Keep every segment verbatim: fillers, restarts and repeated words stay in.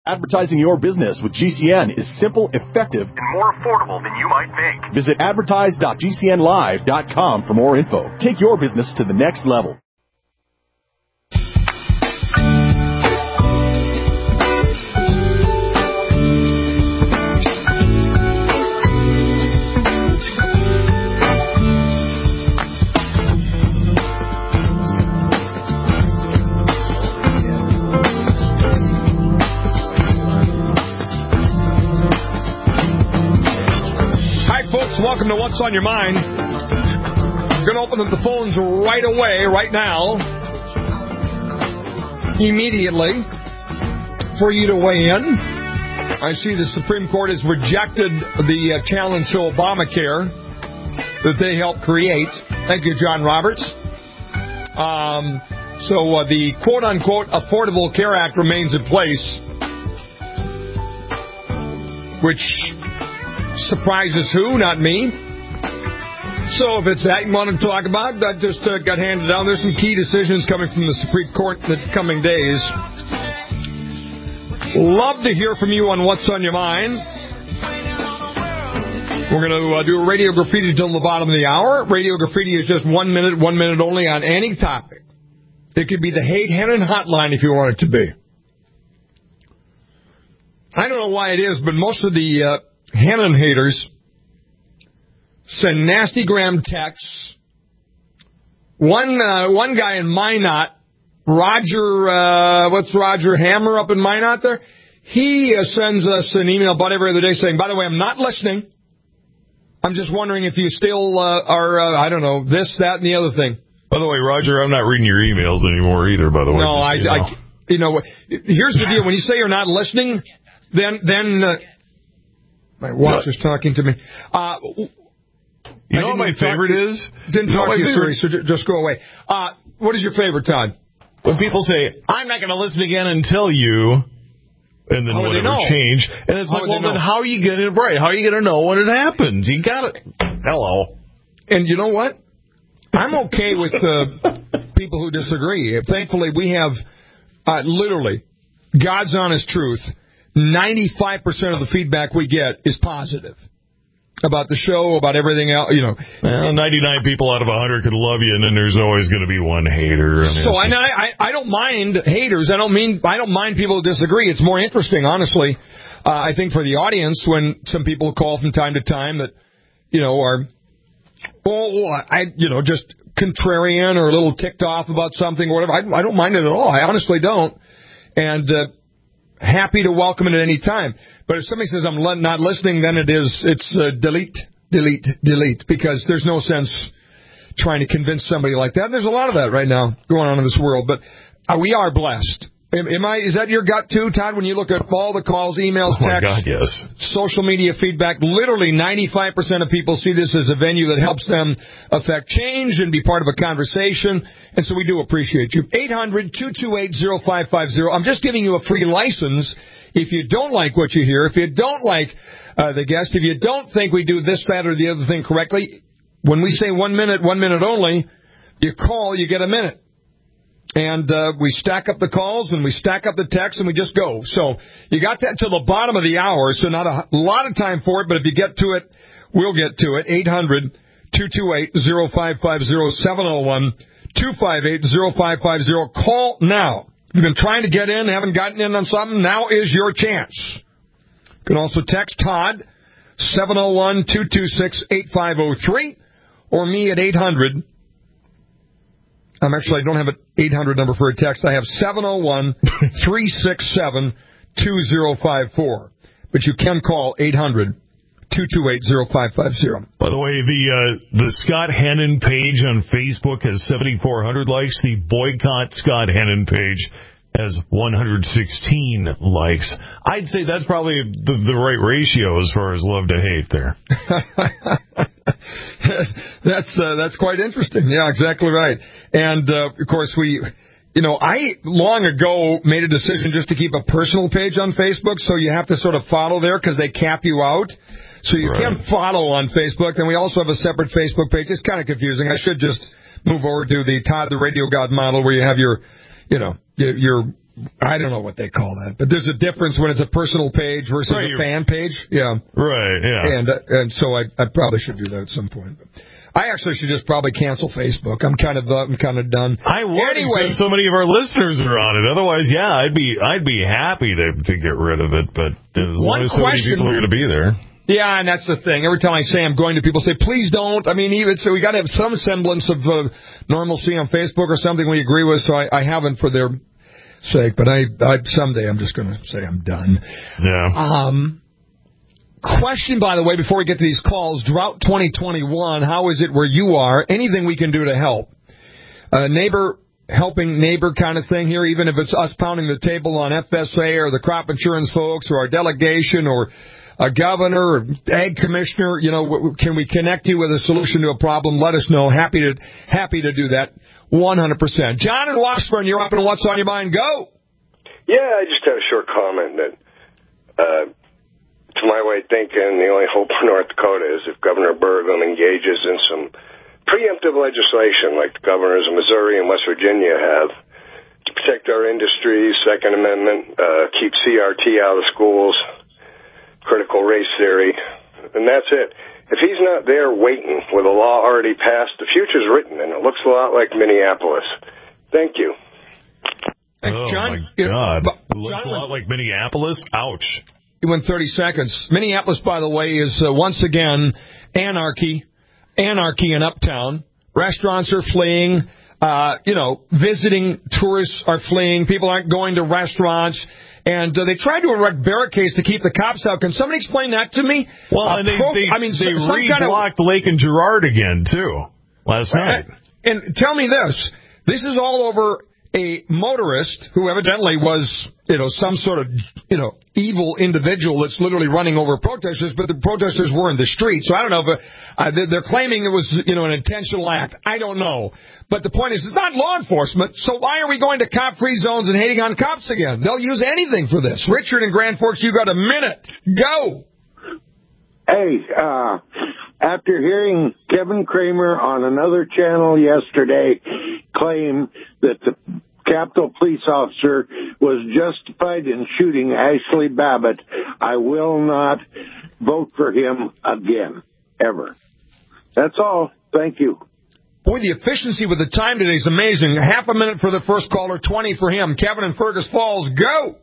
Advertising your business with G C N is simple, effective, and more affordable than you might think. Visit advertise dot g c n live dot com for more info. Take your business to the next level. Welcome to What's on Your Mind. I'm going to open up the phones right away, right now, immediately, for you to weigh in. I see the Supreme Court has rejected the uh, challenge to Obamacare that they helped create. Thank you, John Roberts. Um, so uh, the quote-unquote Affordable Care Act remains in place, which surprises who? Not me. So if it's that you want to talk about, that just uh, got handed down. There's some key decisions coming from the Supreme Court in the coming days. Love to hear from you on What's on Your Mind. We're going to uh, do a Radio Graffiti till the bottom of the hour. Radio Graffiti is just one minute, one minute only on any topic. It could be the Hate Hennon Hotline if you want it to be. I don't know why it is, but most of the uh, Hennon haters send nasty gram texts. One uh, one guy in Minot, Roger, uh, what's Roger Hammer up in Minot there? He uh, sends us an email about every other day saying, by the way, I'm not listening. I'm just wondering if you still uh, are, uh, I don't know, this, that, and the other thing. By the way, Roger, I'm not reading your emails anymore either, by the way. No, I, you know. I, you know, here's the deal. When you say you're not listening, then, then, uh, my watch is talking to me. Uh, you know what my favorite to, is? Didn't you talk know to you, favorite? sorry, so just go away. Uh, what is your favorite, Todd? When people say, I'm not going to listen again until you, and then how whatever change, and it's how like, well, then how are you going to, right, how are you going to know when it happens? You got it. Hello. And you know what? I'm okay with uh, people who disagree. Thankfully, we have uh, literally God's honest truth. ninety-five percent of the feedback we get is positive about the show, about everything else. You know, well, ninety-nine people out of one hundred could love you, and then there's always going to be one hater. I mean, so I, I I don't mind haters. I don't mean I don't mind people who disagree. It's more interesting, honestly. Uh, I think for the audience when some people call from time to time that you know are. Oh, I, you know, just contrarian or a little ticked off about something or whatever. I, I don't mind it at all. I honestly don't. And uh, happy to welcome it at any time. But if somebody says I'm not listening, then it is, it's uh, delete, delete, delete, because there's no sense trying to convince somebody like that. And there's a lot of that right now going on in this world. But uh, we are blessed. Am, am I? Is that your gut too, Todd? When you look at all the calls, emails, oh texts, my God, yes. social media feedback, literally ninety-five percent of people see this as a venue that helps them affect change and be part of a conversation. And so we do appreciate you. eight hundred, two two eight, oh five five oh. I'm just giving you a free license. If you don't like what you hear, if you don't like uh, the guest, if you don't think we do this, that, or the other thing correctly, when we say one minute, one minute only, you call, you get a minute. And uh, we stack up the calls, and we stack up the texts, and we just go. So you got that till the bottom of the hour, so not a lot of time for it, but if you get to it, we'll get to it. eight hundred, two two eight, oh five five oh, seven oh one, two five eight, oh five five oh. Call now. If you've been trying to get in, haven't gotten in on something, now is your chance. You can also text Todd, seven oh one, two two six, eight five oh three, or me at eight hundred. I'm actually, I don't have an eight hundred number for a text. I have seven oh one, three six seven, two oh five four. But you can call eight hundred, two two eight, oh five five oh. By the way, the uh, the Scott Hennon page on Facebook has seventy-four hundred likes. The Boycott Scott Hennon page has one hundred sixteen likes. I'd say that's probably the, the right ratio as far as love to hate there. that's uh, that's quite interesting. Yeah, exactly right. And, uh, of course, we, you know, I long ago made a decision just to keep a personal page on Facebook, so you have to sort of follow there because they cap you out. So you right. can't follow on Facebook. And we also have a separate Facebook page. It's kind of confusing. I should just move over to the Todd the Radio God model where you have your, you know, your I don't know what they call that, but there's a difference when it's a personal page versus right, a fan page. Yeah. Right, yeah. And uh, and so I I probably should do that at some point. I actually should just probably cancel Facebook. I'm kind of uh, I'm kind of done. I would, anyway. So many of our listeners are on it. Otherwise, yeah, I'd be I'd be happy to to get rid of it. But as long as so many people are going to be there. Yeah, and that's the thing. Every time I say I'm going to, people say, please don't. I mean, even so, we got to have some semblance of uh, normalcy on Facebook or something we agree with. So I, I haven't for their sake, but I, I someday I'm just going to say I'm done. Yeah. Um. Question, by the way, before we get to these calls, Drought twenty twenty-one, how is it where you are? Anything we can do to help? Uh, neighbor helping neighbor kind of thing here, even if it's us pounding the table on F S A or the crop insurance folks or our delegation or a governor or ag commissioner, you know, can we connect you with a solution to a problem? Let us know. Happy to happy to do that one hundred percent. John in Washburn, you're up and what's on your mind? Go! Yeah, I just had a short comment that, uh, to my way of thinking, the only hope for North Dakota is if Governor Burgum engages in some preemptive legislation like the governors of Missouri and West Virginia have to protect our industries, Second Amendment, uh, keep C R T out of schools, critical race theory, and that's it. If he's not there waiting with a law already passed, the future's written, and it looks a lot like Minneapolis. Thank you. Thanks, oh, John. my God. It, it looks John a lot like Minneapolis. Ouch. You went thirty seconds. Minneapolis, by the way, is uh, once again anarchy. Anarchy in Uptown. Restaurants are fleeing. Uh, you know, visiting tourists are fleeing. People aren't going to restaurants. And uh, they tried to erect barricades to keep the cops out. Can somebody explain that to me? Well, uh, and they, pro- they, I mean, they some re-blocked kind of... Lake and Girard again, too, last night. And tell me this. This is all over a motorist who evidently was, you know, some sort of, you know, evil individual that's literally running over protesters, but the protesters were in the street. So I don't know if uh, they're claiming it was, you know, an intentional act. I don't know. But the point is, it's not law enforcement, so why are we going to cop-free zones and hating on cops again? They'll use anything for this. Richard in Grand Forks, you got a minute. Go! Hey, uh, after hearing Kevin Kramer on another channel yesterday claim that the Capitol police officer was justified in shooting Ashley Babbitt, I will not vote for him again, ever. That's all. Thank you. Boy, the efficiency with the time today is amazing. Half a minute for the first caller, twenty for him. Kevin in Fergus Falls, go!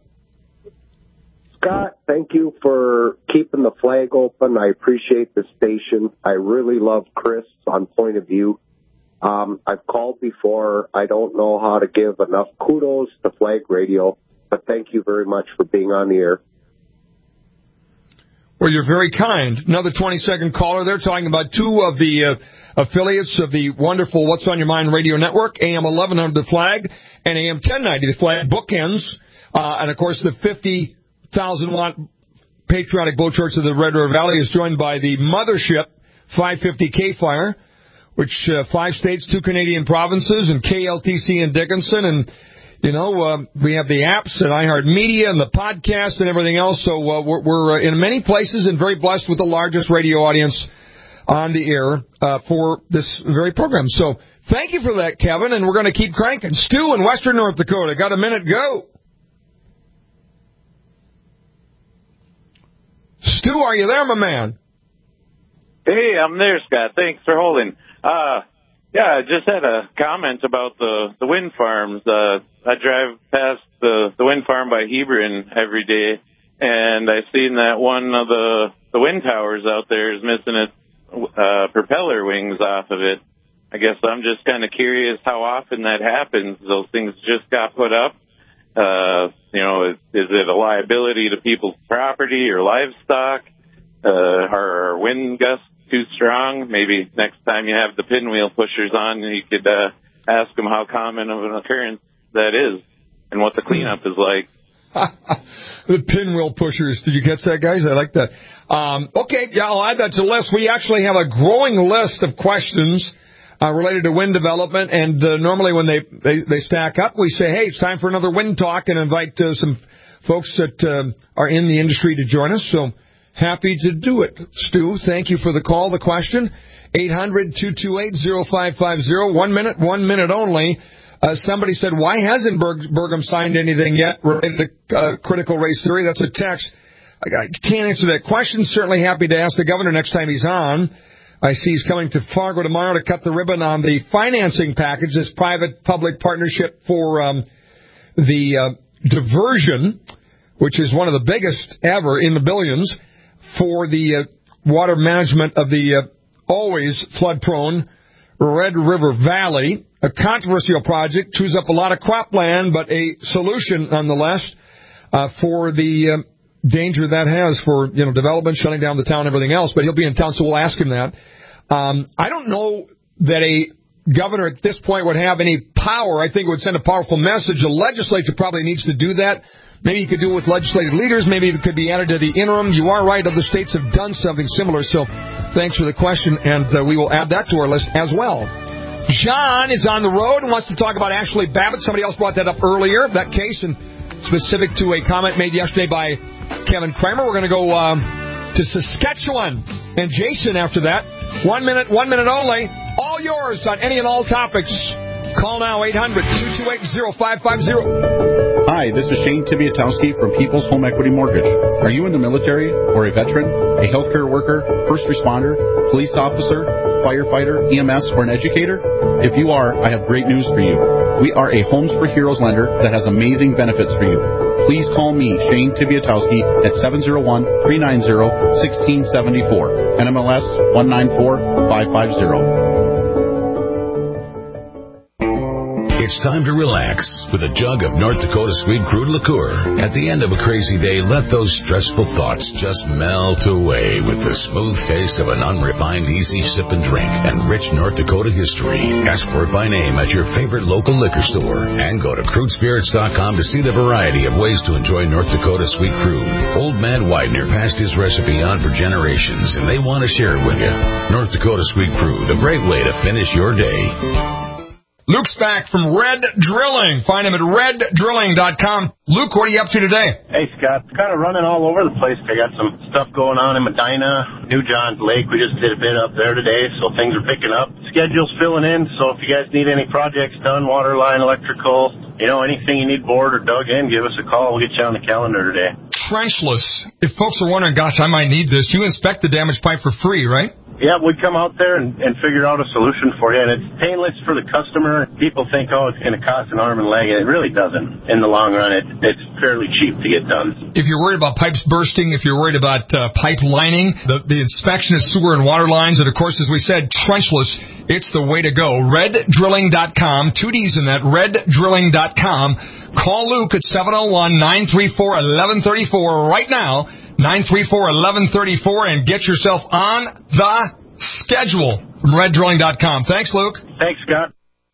Scott, thank you for keeping the flag open. I appreciate the station. I really love Chris on Point of View. Um, I've called before. I don't know how to give enough kudos to Flag Radio, but thank you very much for being on the air. Well, you're very kind. Another twenty-second caller. They're talking about two of the uh, affiliates of the wonderful What's on Your Mind radio network, A M eleven hundred The Flag and A M ten ninety The Flag, bookends. Uh, and, of course, the fifty thousand watt patriotic blowtorch of the Red River Valley is joined by the mothership five fifty K-Fire, which uh, five states, two Canadian provinces, and K L T C in Dickinson. And, you know, uh, we have the apps and iHeartMedia and the podcast and everything else. So uh, we're, we're uh, in many places and very blessed with the largest radio audience on the air uh, for this very program. So thank you for that, Kevin, and we're going to keep cranking. Stu in Western North Dakota, got a minute, go. Stu, are you there, my man? Hey, I'm there, Scott. Thanks for holding. Uh, yeah, I just had a comment about the, the wind farms. Uh, I drive past the, the wind farm by Hebron every day, and I seen that one of the, the wind towers out there is missing its uh, propeller wings off of it. I guess I'm just kind of curious how often that happens. Those things just got put up. Uh, you know, is, is it a liability to people's property or livestock? Uh, are wind gusts too strong? Maybe next time you have the pinwheel pushers on, you could uh, ask them how common of an occurrence that is and what the cleanup is like. The pinwheel pushers. Did you catch that, guys? I like that. Um, okay, yeah, I'll add that to the list. We actually have a growing list of questions uh, related to wind development, and uh, normally when they, they, they stack up, we say, hey, it's time for another wind talk, and invite uh, some folks that uh, are in the industry to join us. So happy to do it. Stu, thank you for the call, the question. eight hundred, two two eight, oh five five oh. One minute, one minute only. Uh, somebody said, why hasn't Berg- Burgum signed anything yet related to uh, critical race theory? That's a text. I, I can't answer that question. Certainly happy to ask the governor next time he's on. I see he's coming to Fargo tomorrow to cut the ribbon on the financing package, this private-public partnership for um, the uh, diversion, which is one of the biggest ever in the billions, for the uh, water management of the uh, always flood-prone Red River Valley. A controversial project, chews up a lot of cropland, but a solution nonetheless uh, for the uh, danger that has for, you know, development, shutting down the town, everything else. But he'll be in town, so we'll ask him that. Um, I don't know that a governor at this point would have any power. I think it would send a powerful message. The legislature probably needs to do that. Maybe you could do it with legislative leaders. Maybe it could be added to the interim. You are right. Other states have done something similar. So thanks for the question, and uh, we will add that to our list as well. John is on the road and wants to talk about Ashley Babbitt. Somebody else brought that up earlier, that case, and specific to a comment made yesterday by Kevin Kramer. We're going to go um, to Saskatchewan and Jason after that. One minute, one minute only. All yours on any and all topics. Call now, eight hundred, two two eight, oh five five oh. Hi, this is Shane Tibiatowski from People's Home Equity Mortgage. Are you in the military or a veteran, a healthcare worker, first responder, police officer, firefighter, E M S, or an educator? If you are, I have great news for you. We are a Homes for Heroes lender that has amazing benefits for you. Please call me, Shane Tibiatowski, at seven oh one, three nine oh, one six seven four, N M L S one nine four five five zero. It's time to relax with a jug of North Dakota Sweet Crude liqueur. At the end of a crazy day, let those stressful thoughts just melt away with the smooth taste of an unrefined, easy sip and drink and rich North Dakota history. Ask for it by name at your favorite local liquor store and go to crude spirits dot com to see the variety of ways to enjoy North Dakota Sweet Crude. Old Man Widener passed his recipe on for generations, and they want to share it with you. North Dakota Sweet Crude, a great way to finish your day. Luke's back from Red Drilling. Find him at red drilling dot com. Luke, what are you up to today? Hey, Scott. Kind of running all over the place. I got some stuff going on in Medina, New Johns Lake. We just did a bit up there today, so things are picking up. Schedule's filling in, so if you guys need any projects done, water line, electrical, you know, anything you need bored or dug in, give us a call. We'll get you on the calendar today. Trenchless. If folks are wondering, gosh, I might need this, you inspect the damaged pipe for free, right? Yeah, we'd come out there and, and figure out a solution for you, and it's painless for the customer. People think, oh, it's going to cost an arm and leg, and it really doesn't. In the long run, it, it's fairly cheap to get done. If you're worried about pipes bursting, if you're worried about uh, pipe lining, the, the inspection of sewer and water lines, and, of course, as we said, trenchless, it's the way to go. red drilling dot com, two D's in that, red drilling dot com. Call Luke at seven oh one, nine three four, one one three four right now, nine three four, one one three four, and get yourself on the schedule from red drilling dot com. Thanks, Luke. Thanks, Scott.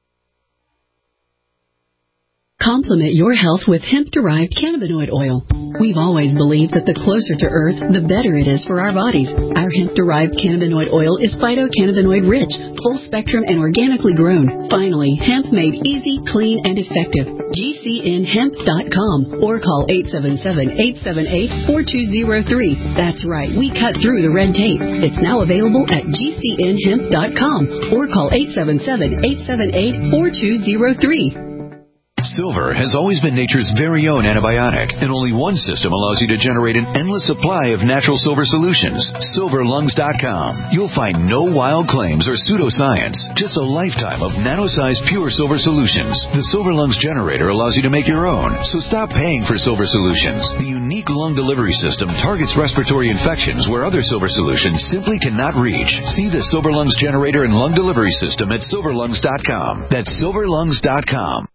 Complement your health with hemp-derived cannabinoid oil. We've always believed that the closer to Earth, the better it is for our bodies. Our hemp-derived cannabinoid oil is phytocannabinoid-rich, full-spectrum, and organically grown. Finally, hemp made easy, clean, and effective. G C N hemp dot com or call eight seven seven, eight seven eight, four two zero three. That's right, we cut through the red tape. It's now available at G C N hemp dot com or call eight seven seven, eight seven eight, four two zero three. Silver has always been nature's very own antibiotic, and only one system allows you to generate an endless supply of natural silver solutions. silver lungs dot com. You'll find no wild claims or pseudoscience, just a lifetime of nano-sized pure silver solutions. The Silver Lungs generator allows you to make your own, so stop paying for silver solutions. The unique lung delivery system targets respiratory infections where other silver solutions simply cannot reach. See the Silver Lungs generator and lung delivery system at silver lungs dot com. That's silver lungs dot com.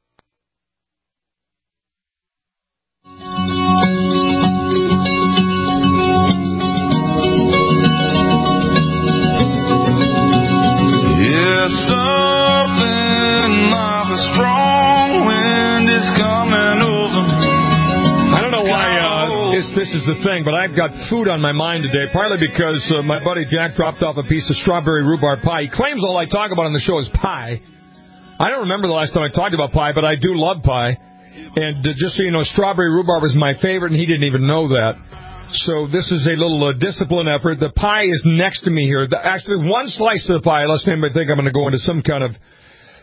Something like a strong wind is coming over. I don't know why uh, this, this is the thing, but I've got food on my mind today, partly because uh, my buddy Jack dropped off a piece of strawberry rhubarb pie. He claims all I talk about on the show is pie. I don't remember the last time I talked about pie, but I do love pie. And uh, just so you know, strawberry rhubarb is my favorite, and he didn't even know that. So this is a little uh, discipline effort. The pie is next to me here. The, actually, one slice of the pie, lest anybody think I'm going to go into some kind of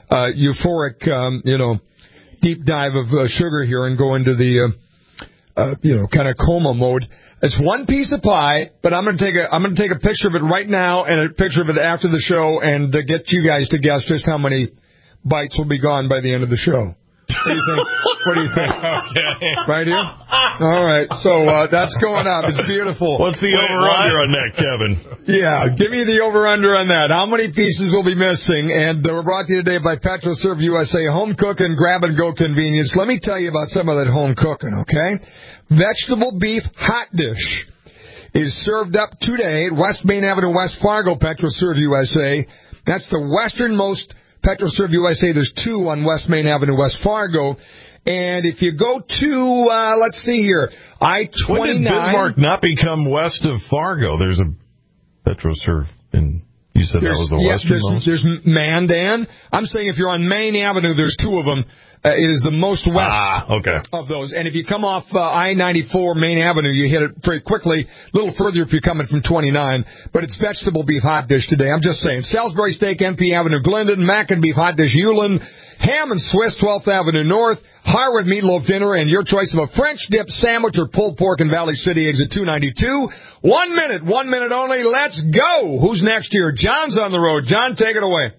uh, euphoric, um, you know, deep dive of uh, sugar here and go into the, uh, uh, you know, kind of coma mode. It's one piece of pie, but I'm going to take a I'm going to take a picture of it right now and a picture of it after the show and uh, get you guys to guess just how many bites will be gone by the end of the show. What do you think? What do you think? Okay. Right here? All right. So uh, that's going up. It's beautiful. What's the over-under on that, Kevin? Yeah, give me the over-under on that. How many pieces will be missing? And uh, we're brought to you today by PetroServe U S A, home cooking, grab-and-go convenience. Let me tell you about some of that home cooking, okay? Vegetable beef hot dish is served up today at West Main Avenue, West Fargo, PetroServe U S A. That's the westernmost PetroServe U S A. There's two on West Main Avenue, West Fargo. And if you go to, uh, let's see here, I twenty-nine. When did Bismarck not become west of Fargo? There's a PetroServe in, you said there's, that was the yeah, westernmost? There's, there's Mandan. I'm saying if you're on Main Avenue, there's two of them. Uh, it is the most west ah, okay. of those. And if you come off uh, I ninety-four Main Avenue, you hit it very quickly. A little further if you're coming from twenty-nine. But it's vegetable beef hot dish today. I'm just saying. Salisbury Steak, M P Avenue, Glendon. Mac and beef hot dish, Ulen. Ham and Swiss, twelfth Avenue North. Harwood meatloaf dinner. And your choice of a French dip sandwich or pulled pork in Valley City, exit two ninety-two. One minute. One minute only. Let's go. Who's next here? John's on the road. John, take it away.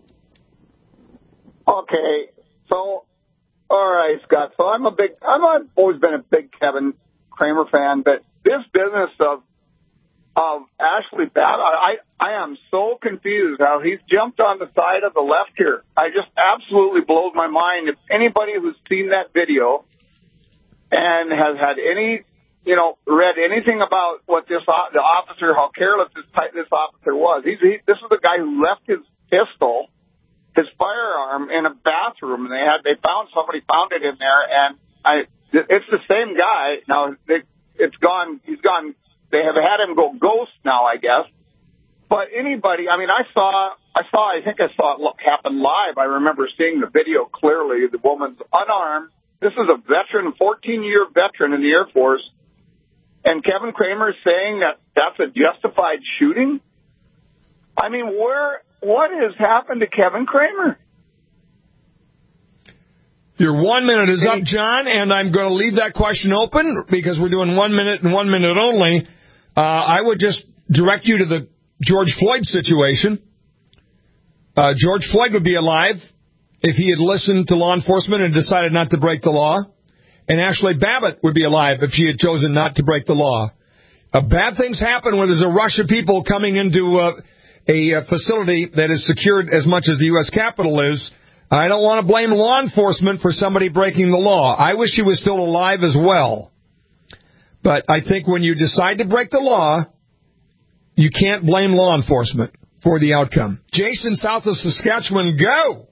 Okay. So... All right, Scott. So I'm a big, I'm I've always been a big Kevin Kramer fan, but this business of of Ashley Babbitt, I I am so confused how he's jumped on the side of the left here. I just absolutely blows my mind. If anybody who's seen that video and has had any, you know, read anything about what this the officer, how careless this this officer was, he's he, this is the guy who left his pistol, his firearm in a bathroom, and they had they found somebody found it in there, and I it's the same guy now. They, it's gone. He's gone. They have had him go ghost now, I guess. But anybody, I mean, I saw, I saw, I think I saw it happen live. I remember seeing the video clearly. The woman's unarmed. This is a veteran, fourteen-year veteran in the Air Force, and Kevin Kramer is saying that that's a justified shooting. I mean, where? What has happened to Kevin Kramer? Your one minute is up, John, and I'm going to leave that question open because we're doing one minute and one minute only. Uh, I would just direct you to the George Floyd situation. Uh, George Floyd would be alive if he had listened to law enforcement and decided not to break the law. And Ashley Babbitt would be alive if she had chosen not to break the law. Uh, bad things happen when there's a rush of people coming into uh, a uh, facility that is secured as much as the U S Capitol is. I don't want to blame law enforcement for somebody breaking the law. I wish he was still alive as well. But I think when you decide to break the law, you can't blame law enforcement for the outcome. Jason, south of Saskatchewan, go!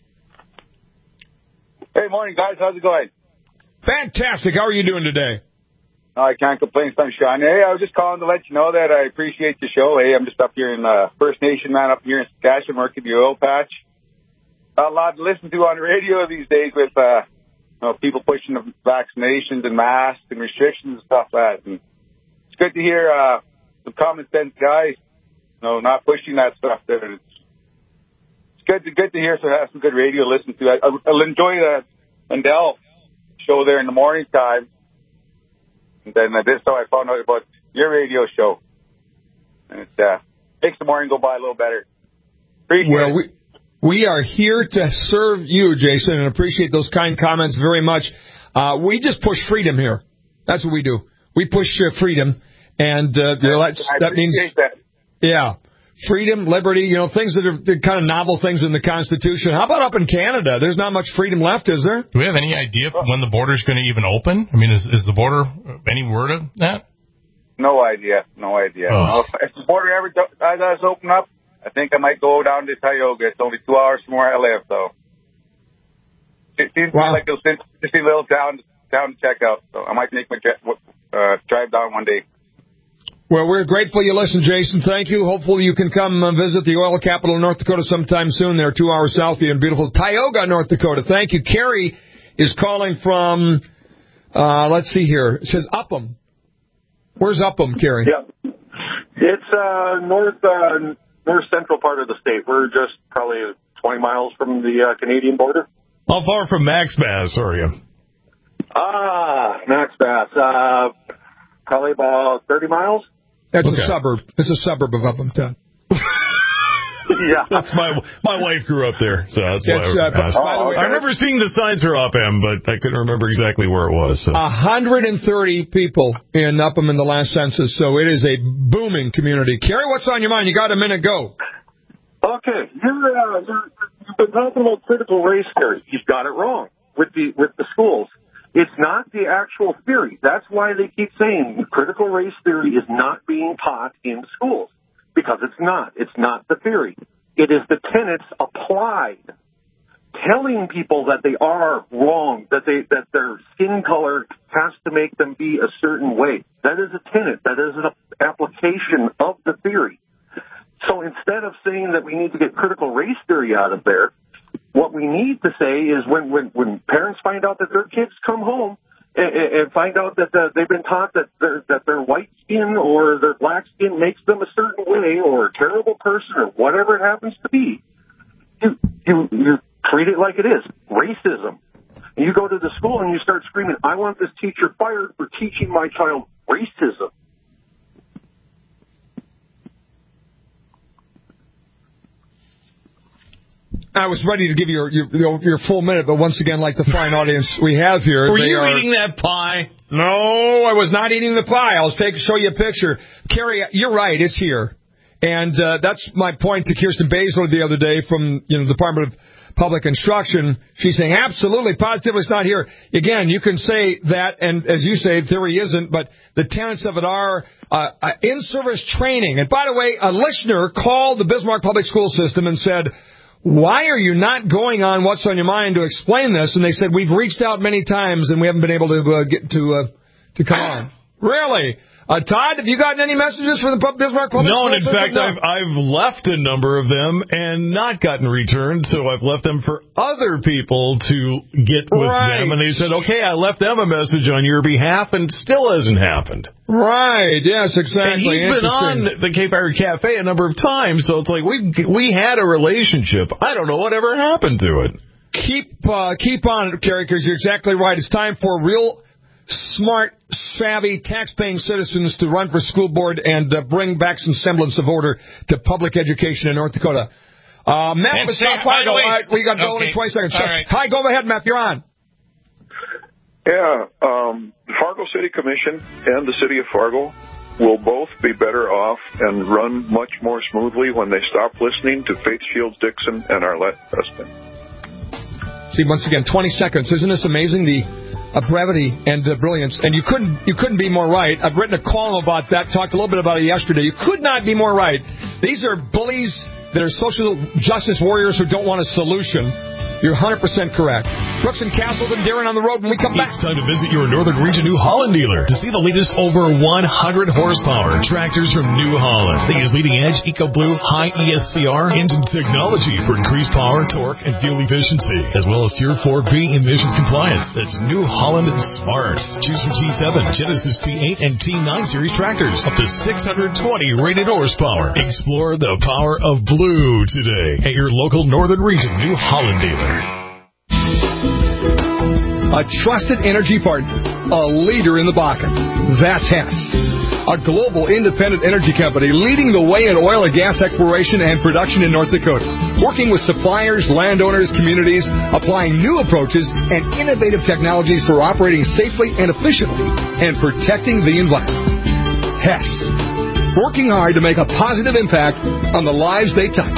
Hey, morning, guys. How's it going? Fantastic. How are you doing today? I can't complain, sunshine. Hey, I was just calling to let you know that I appreciate the show. Hey, I'm just up here in uh, First Nation, man, up here in Saskatchewan, working the oil patch. A lot to listen to on the radio these days with uh, you know, people pushing the vaccinations and masks and restrictions and stuff like that. And it's good to hear uh, some common sense guys, you know, not pushing that stuff there. It's, it's good to good to hear so have some good radio to listen to. I, I'll enjoy the Mendel show there in the morning time. And then uh, this is how I found out about your radio show. And it uh, makes the morning go by a little better. Appreciate well, it. We- We are here to serve you, Jason, and appreciate those kind comments very much. Uh, we just push freedom here. That's what we do. We push uh, freedom, and uh, you know, that's, that means, that. yeah, freedom, liberty, you know, things that are the kind of novel things in the Constitution. How about up in Canada? There's not much freedom left, is there? Do we have any idea when the border's going to even open? I mean, is, is the border, any word of that? No idea. No idea. Oh. No, if the border ever do, uh, does open up, I think I might go down to Tioga. It's only two hours from where I live, so it seems wow. like it's just a little town, town to check out. So I might make my uh, drive down one day. Well, we're grateful you listened, Jason. Thank you. Hopefully you can come uh, visit the oil capital of North Dakota sometime soon. They're two hours south of you in beautiful Tioga, North Dakota. Thank you. Carrie is calling from, uh, let's see here. It says Upham. Where's Upham, Carrie? Yeah. It's uh, north... Uh, North central part of the state. We're just probably twenty miles from the uh, Canadian border. How far from Max Bass are you? Ah, Max Bass. Uh, probably about thirty miles. That's Okay. a suburb. It's a suburb of Uphamtown. Yeah, that's my my wife grew up there, so that's why It's, I uh, asked. by the way, I remember seeing the signs for Upham, but I couldn't remember exactly where it was. So. one hundred thirty people in Upham in the last census, so it is a booming community. Kerry, what's on your mind? You got a minute, go. Okay, you're, uh, you're, you've been talking about critical race theory. You've got it wrong with the with the schools. It's not the actual theory. That's why they keep saying critical race theory is not being taught in schools, because it's not. It's not the theory. It is the tenets applied, telling people that they are wrong, that they that their skin color has to make them be a certain way. That is a tenet. That is an application of the theory. So instead of saying that we need to get critical race theory out of there, what we need to say is when, when, when parents find out that their kids come home and, and find out that uh, they've been taught that their, that their white skin or their black skin makes them a certain way or a terrible person or whatever it happens to be, you, you, you treat it like it is, racism. And you go to the school and you start screaming, I want this teacher fired for teaching my child racism. I was ready to give you your, your, your full minute, but once again, like the fine audience we have here... Were they you are... eating that pie? No, I was not eating the pie. I'll take show you a picture. Kerry, you're right. It's here. And uh, that's my point to Kirsten Baszler the other day from you know the Department of Public Instruction. She's saying, absolutely, positively, it's not here. Again, you can say that, and as you say, theory isn't, but the tenets of it are uh, uh, in-service training. And by the way, a listener called the Bismarck Public School System and said, why are you not going on What's on Your Mind to explain this? And they said, we've reached out many times and we haven't been able to uh, get to uh, to come on. Really? Uh, Todd, have you gotten any messages from the Bismarck Public No, School and in System? fact, No. I've, I've left a number of them and not gotten returned, so I've left them for other people to get with Right. them. And they said, okay, I left them a message on your behalf, and still hasn't happened. Right, yes, exactly. And he's been on the Cape Iron Cafe a number of times, so it's like we we had a relationship. I don't know whatever happened to it. Keep uh, keep on it, Kerry, because you're exactly right. It's time for real smart, savvy, tax-paying citizens to run for school board and uh, bring back some semblance of order to public education in North Dakota. Uh, Matt, And with say, South by the Fargo. way, All right, we got going okay. in twenty seconds. All right. Hi, go ahead, Matt. You're on. Yeah, um, the Fargo City Commission and the City of Fargo will both be better off and run much more smoothly when they stop listening to Faith Shields Dixon and Arlette Preston. See, once again, twenty seconds. Isn't this amazing? The uh, brevity and the brilliance. And you couldn't you couldn't be more right. I've written a column about that, talked a little bit about it yesterday. You could not be more right. These are bullies that are social justice warriors who don't want a solution. You're one hundred percent correct. Brooks and Castleton, Darren on the road when we come back. It's time to visit your Northern Region New Holland dealer to see the latest over one hundred horsepower tractors from New Holland. They use leading-edge EcoBlue high E S C R engine technology for increased power, torque, and fuel efficiency, as well as Tier four B emissions compliance. That's New Holland Smart. Choose from T seven, Genesis T eight, and T nine series tractors, up to six hundred twenty rated horsepower. Explore the power of blue today at your local Northern Region New Holland dealer. A trusted energy partner, a leader in the Bakken. That's Hess, a global independent energy company leading the way in oil and gas exploration and production in North Dakota, working with suppliers, landowners, communities, applying new approaches and innovative technologies for operating safely and efficiently and protecting the environment. Hess, working hard to make a positive impact on the lives they touch.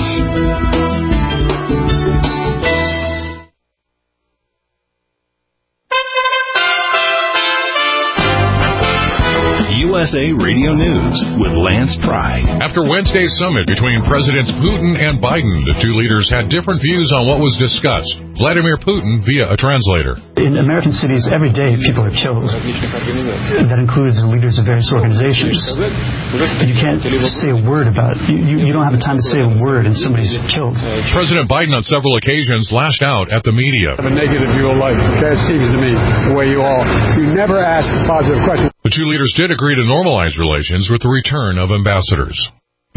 U S A Radio News with Lance Pry. After Wednesday's summit between Presidents Putin and Biden, the two leaders had different views on what was discussed. Vladimir Putin via a translator. In American cities, every day people are killed. That includes the leaders of various organizations. You can't say a word about it. You, you, you don't have the time to say a word and somebody's killed. President Biden on several occasions lashed out at the media. Have a negative view of life. That seems to me the way you all. You never ask positive questions. The two leaders did agree to normalize relations with the return of ambassadors. The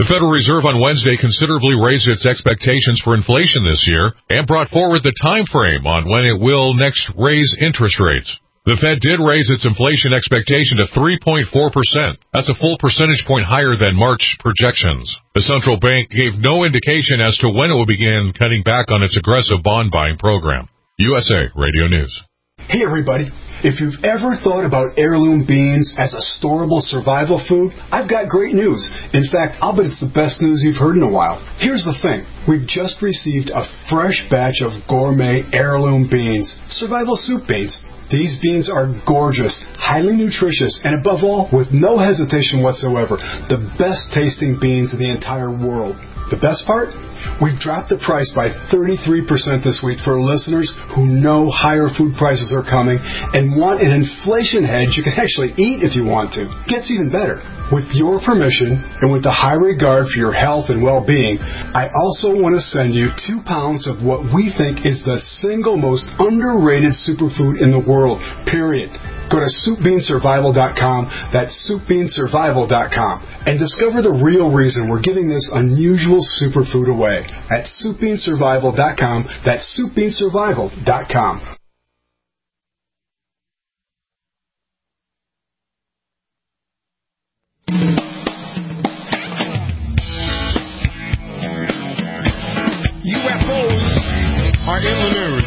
The Federal Reserve on Wednesday considerably raised its expectations for inflation this year and brought forward the time frame on when it will next raise interest rates. The Fed did raise its inflation expectation to three point four percent. That's a full percentage point higher than March projections. The central bank gave no indication as to when it will begin cutting back on its aggressive bond buying program. U S A Radio News. Hey everybody, if you've ever thought about heirloom beans as a storable survival food, I've got great news. In fact, I'll bet it's the best news you've heard in a while. Here's the thing. We've just received a fresh batch of gourmet heirloom beans, survival soup beans. These beans are gorgeous, highly nutritious, and above all, with no hesitation whatsoever, the best tasting beans in the entire world. The best part? We've dropped the price by thirty-three percent this week for listeners who know higher food prices are coming and want an inflation hedge you can actually eat if you want to. Gets even better. With your permission and with the high regard for your health and well-being, I also want to send you two pounds of what we think is the single most underrated superfood in the world, period. Go to soup bean survival dot com, that's soup bean survival dot com, and discover the real reason we're giving this unusual superfood away at soup bean survival dot com, that's soup bean survival dot com. U F Os are in the news.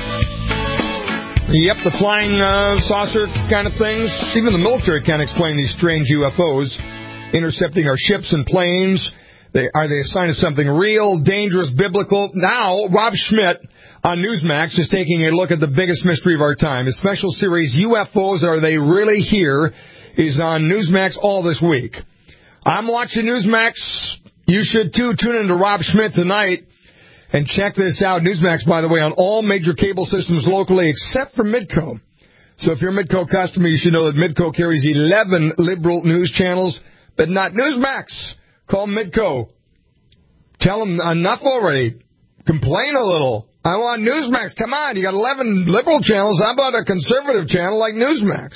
Yep, the flying uh, saucer kind of things. Even the military can't explain these strange U F Os intercepting our ships and planes. They, are they a sign of something real, dangerous, biblical? Now, Rob Schmidt on Newsmax is taking a look at the biggest mystery of our time. His special series, U F Os, Are They Really Here?, is on Newsmax all this week. I'm watching Newsmax. You should, too. Tune in to Rob Schmidt tonight. And check this out. Newsmax, by the way, on all major cable systems locally except for Midco. So if you're a Midco customer, you should know that Midco carries eleven liberal news channels, but not Newsmax. Call Midco. Tell them enough already. Complain a little. I want Newsmax. Come on, you got eleven liberal channels. How about a conservative channel like Newsmax?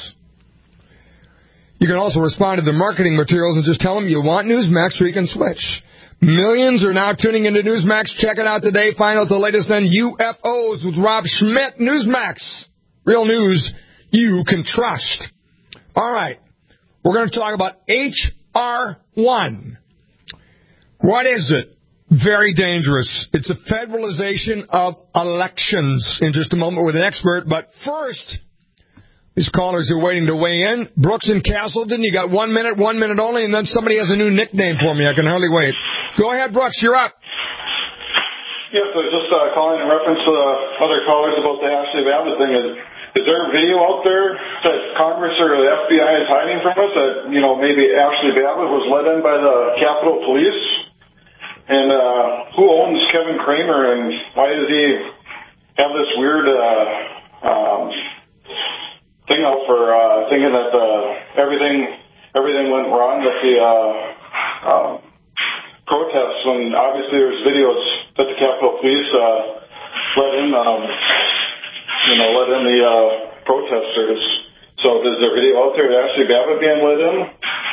You can also respond to their marketing materials and just tell them you want Newsmax so you can switch. Millions are now tuning into Newsmax. Check it out today. Find out the latest on U F Os with Rob Schmidt. Newsmax. Real news you can trust. All right. We're going to talk about H R one. What is it? Very dangerous. It's a federalization of elections. In just a moment with an expert. But first, these callers are waiting to weigh in. Brooks and Castleton, you got one minute, one minute only, and then somebody has a new nickname for me. I can hardly wait. Go ahead, Brooks, you're up. Yes, I was just uh, calling in reference to the other callers about the Ashley Babbitt thing. Is, is there a video out there that Congress or the F B I is hiding from us that, you know, maybe Ashley Babbitt was let in by the Capitol Police? And uh, who owns Kevin Kramer, and why does he have this weird uh, um, thing out for uh, thinking that uh, everything everything went wrong with the uh, um, protests, when obviously there's videos that the Capitol Police uh, let in, um, you know, let in the uh, protesters. So is there video out there of Ashley Babbitt being let in?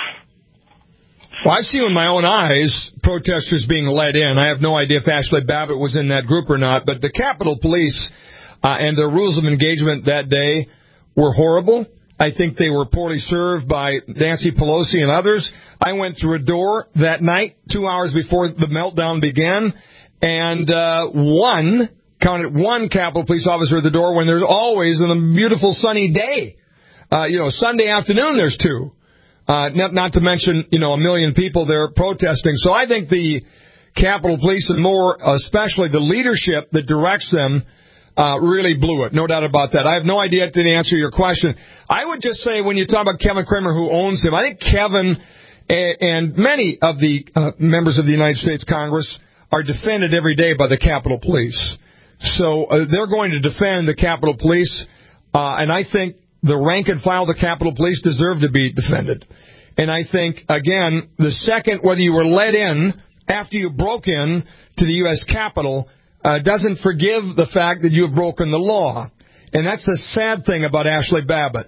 Well, I've seen with my own eyes protesters being let in. I have no idea if Ashley Babbitt was in that group or not, but the Capitol Police uh, and their rules of engagement that day were horrible. I think they were poorly served by Nancy Pelosi and others. I went through a door that night, two hours before the meltdown began, and uh, one, counted one Capitol Police officer at the door when there's always, on a beautiful sunny day, uh, you know, Sunday afternoon there's two. Uh, not, not to mention, you know, a million people there protesting. So I think the Capitol Police, and more especially the leadership that directs them, Uh, really blew it. No doubt about that. I have no idea to answer your question. I would just say, when you talk about Kevin Kramer, who owns him, I think Kevin and, and many of the uh, members of the United States Congress are defended every day by the Capitol Police. So uh, they're going to defend the Capitol Police, uh, and I think the rank and file of the Capitol Police deserve to be defended. And I think, again, the second, whether you were let in after you broke in to the U S Capitol, Uh, doesn't forgive the fact that you have broken the law. And that's the sad thing about Ashley Babbitt.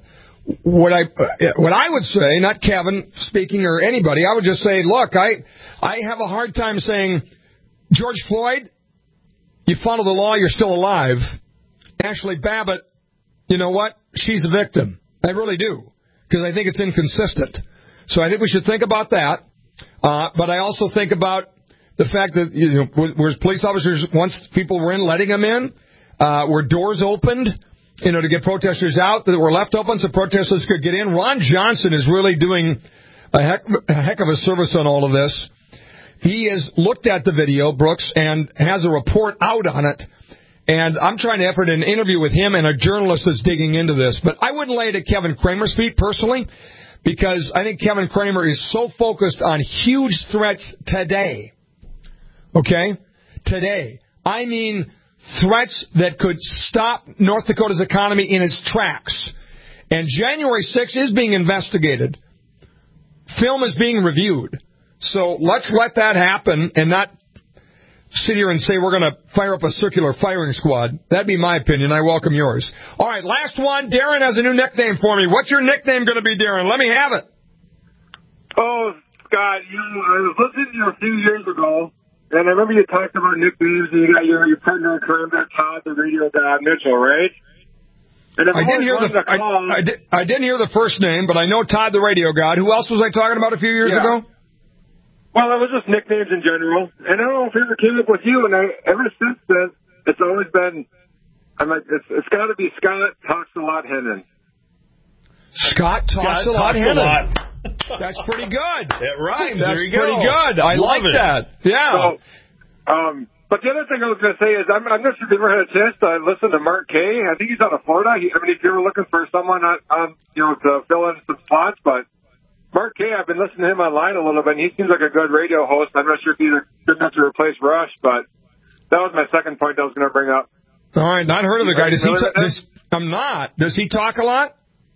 what I uh, what I would say, not Kevin speaking or anybody, I would just say, look, I I have a hard time saying, George Floyd, you follow the law, you're still alive. Ashley Babbitt, you know what? She's a victim. I really do, because I think it's inconsistent. So I think we should think about that. Uh, but I also think about the fact that, you know, where police officers, once people were in, letting them in, uh, were doors opened, you know, to get protesters out that were left open so protesters could get in. Ron Johnson is really doing a heck, a heck of a service on all of this. He has looked at the video, Brooks, and has a report out on it. And I'm trying to effort an interview with him and a journalist that's digging into this. But I wouldn't lay it at Kevin Kramer's feet, personally, because I think Kevin Kramer is so focused on huge threats today. Okay? Today. I mean threats that could stop North Dakota's economy in its tracks. And January sixth is being investigated. Film is being reviewed. So let's let that happen and not sit here and say we're going to fire up a circular firing squad. That'd be my opinion. I welcome yours. All right, last one. Darren has a new nickname for me. What's your nickname going to be, Darren? Let me have it. Oh, Scott, you, I was listening to you a few years ago, and I remember you talked about nicknames, and you got your, your partner in crime, that Todd, the radio guy, Mitchell, right? And I didn't, hear the, I, I, did, I didn't hear the first name, but I know Todd, the radio god. Who else was I talking about a few years yeah. ago? Well, it was just nicknames in general. And I don't know if it ever came up with you, and I, ever since then, it's always been, I'm like, it's, it's got to be Scott Talks a Lot Hennon. Scott Talks Scott a Lot talks Hennon. A lot. That's pretty good. It rhymes. That's there you go. pretty good. I Love like it. that. Yeah. So, um, but the other thing I was going to say is, I'm, I'm not sure if you ever had a chance to listen to Mark Kay. I think he's out of Florida. He, I mean, if you were looking for someone on, on, you know, to fill in some spots, but Mark Kay, I've been listening to him online a little bit, and he seems like a good radio host. I'm not sure if he's good enough to replace Rush, but that was my second point I was going to bring up. All right, not heard of the guy. Does he? T- does, I'm not. Does he talk a lot?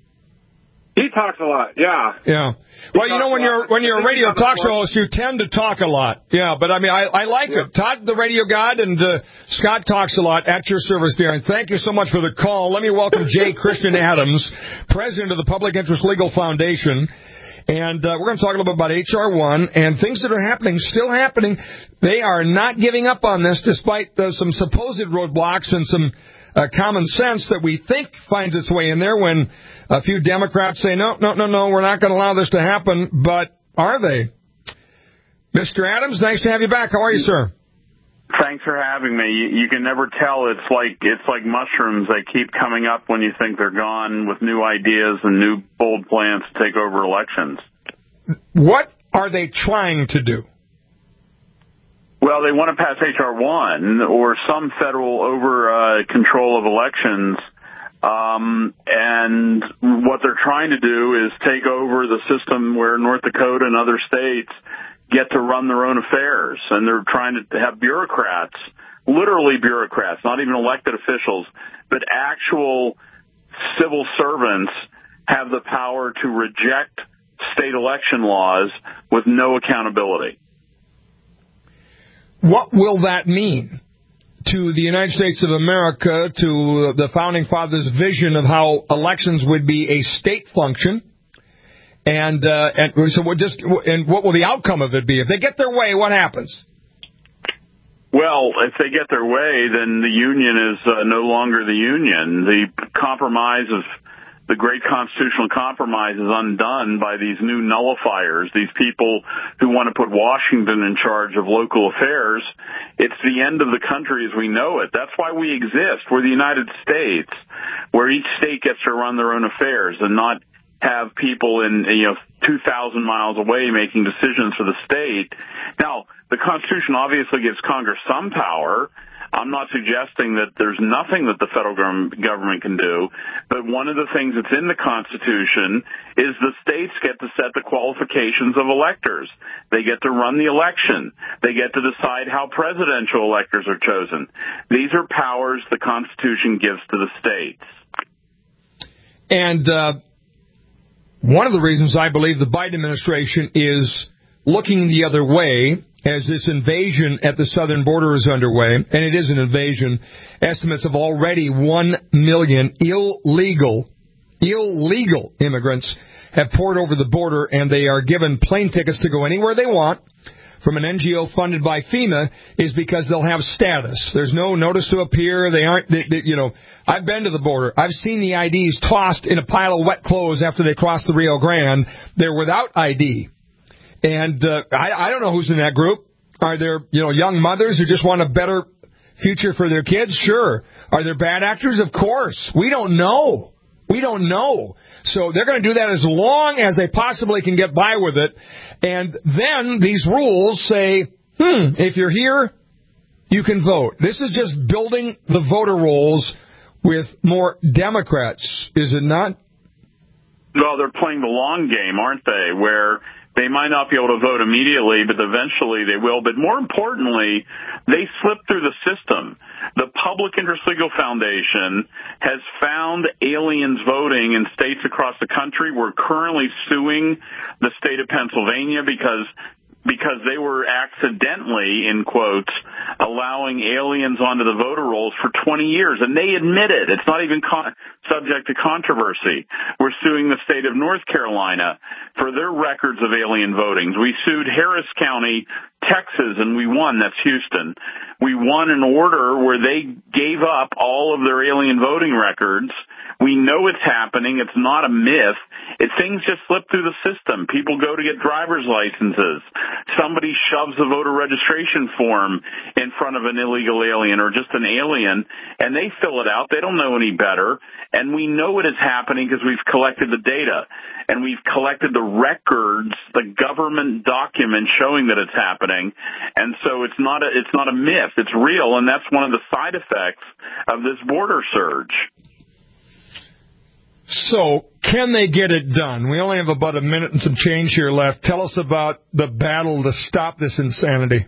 He talks a lot, yeah. Yeah. Well, you know, when you're when you're a radio talk show host, you tend to talk a lot. Yeah, but I mean, I, I like yeah. it. Todd, the radio god, and uh, Scott Talks a Lot at your service, Darren. Thank you so much for the call. Let me welcome Jay Christian Adams, president of the Public Interest Legal Foundation. And uh, we're going to talk a little bit about H R one and things that are happening, still happening. They are not giving up on this, despite uh, some supposed roadblocks and some uh, common sense that we think finds its way in there when a few Democrats say, no, no, no, no, we're not going to allow this to happen. But are they? Mister Adams, nice to have you back. How are you, sir? Thanks for having me. You, you can never tell. It's like it's like mushrooms. They keep coming up when you think they're gone with new ideas and new bold plans to take over elections. What are they trying to do? Well, they want to pass H R one or some federal over uh, control of elections. Um, and what they're trying to do is take over the system where North Dakota and other states get to run their own affairs. And they're trying to have bureaucrats, literally bureaucrats, not even elected officials, but actual civil servants have the power to reject state election laws with no accountability. What will that mean to the United States of America, to the Founding Fathers' vision of how elections would be a state function? And uh, and so we'll just and what will the outcome of it be? If they get their way, what happens? Well, if they get their way, then the union is uh, no longer the union. The compromise of the great constitutional compromise is undone by these new nullifiers, these people who want to put Washington in charge of local affairs. It's the end of the country as we know it. That's why we exist. We're the United States, where each state gets to run their own affairs and not have people in, you know, two thousand miles away making decisions for the state. Now, the Constitution obviously gives Congress some power. I'm not suggesting that there's nothing that the federal government can do, but one of the things that's in the Constitution is the states get to set the qualifications of electors. They get to run the election. They get to decide how presidential electors are chosen. These are powers the Constitution gives to the states. And uh, one of the reasons I believe the Biden administration is looking the other way as this invasion at the southern border is underway, and it is an invasion, estimates of already one million illegal illegal immigrants have poured over the border, and they are given plane tickets to go anywhere they want from an N G O funded by FEMA, is because they'll have status. There's no notice to appear. They aren't, they, they, you know, I've been to the border. I've seen the I Ds tossed in a pile of wet clothes after they cross the Rio Grande. They're without I D. And uh, I, I don't know who's in that group. Are there, you know, young mothers who just want a better future for their kids? Sure. Are there bad actors? Of course. We don't know. We don't know. So they're going to do that as long as they possibly can get by with it. And then these rules say, hmm, if you're here, you can vote. This is just building the voter rolls with more Democrats, is it not? Well, they're playing the long game, aren't they, where they might not be able to vote immediately, but eventually they will. But more importantly, they slip through the system. The Public Interest Legal Foundation has found aliens voting in states across the country. We're currently suing the state of Pennsylvania because because they were accidentally, in quotes, allowing aliens onto the voter rolls for twenty years. And they admit it. It's not even con- subject to controversy. We're suing the state of North Carolina for their records of alien votings. We sued Harris County, Texas, and we won. That's Houston. We won an order where they gave up all of their alien voting records. We know it's happening. It's not a myth. It, things just slip through the system. People go to get driver's licenses. Somebody shoves a voter registration form in front of an illegal alien or just an alien, and they fill it out. They don't know any better. And we know it is happening because we've collected the data. And we've collected the records, the government documents showing that it's happening. And so it's not a, it's not a myth. It's real, and that's one of the side effects of this border surge. So, can they get it done? We only have about a minute and some change here left. Tell us about the battle to stop this insanity.